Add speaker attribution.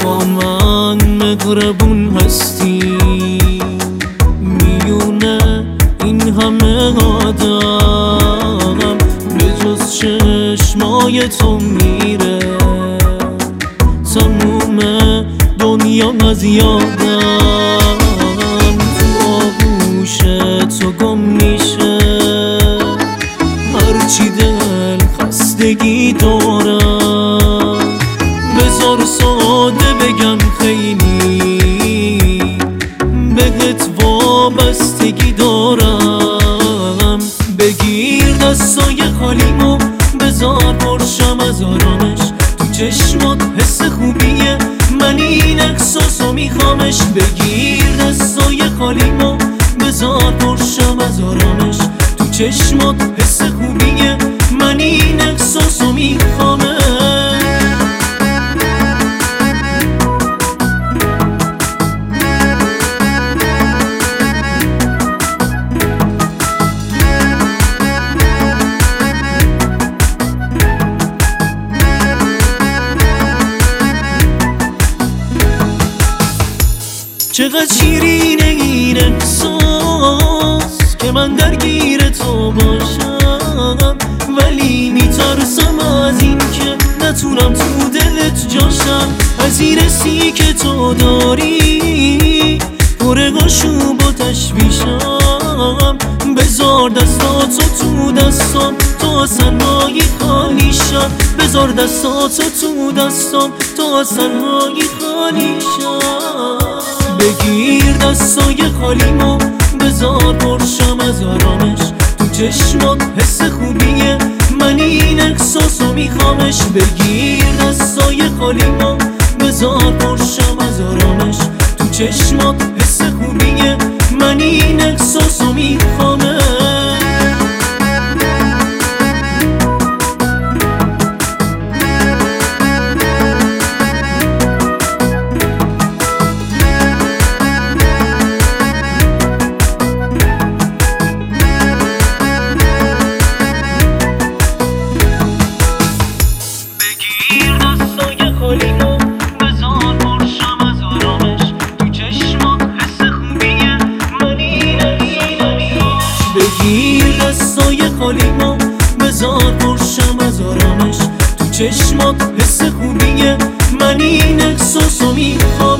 Speaker 1: با من مهربون هستی، میونه این همه آدم به جز چشمای تو میره تموم دنیا از یادم، تو آغوش تو گم میشه هرچی دل خستگی دارم. بذار ساده بگم خیلی بهت وابستگی دارم، بگیر دستای خالیمو بذار پرشم از آرامش، تو چشمات حس خوبیه من این احساسو میخوامش. بگیر دستای خالیمو بذار پرشم از آرامش، تو چشمات حس خوبیه من این احساسو میخوامش. چقدر شیرینه این احساس که من درگیر تو باشم، ولی میترسم از این که نتونم تو دلت جاشم. از این حسی که تو داری پرگاشوب و تشویشم، بذار دستاتو تو دستام تا اصلا مایی خالیشم، بذار دستاتو تو دستام تا اصلا مایی خالیشم. بگیر دستای خالیمو بذار پرشم از آرامش، تو چشمات حس خوبیه من این احساسو میخوامش. بگیر دستای خالیمو بذار پرشم از آرامش، تو چشمات حس خوبیه من این احساسو میخوامش. بگیر دستای خالیمو بذار پرشم از آرامش، تو چشمات حس خوبیه من این احساسو میخوام.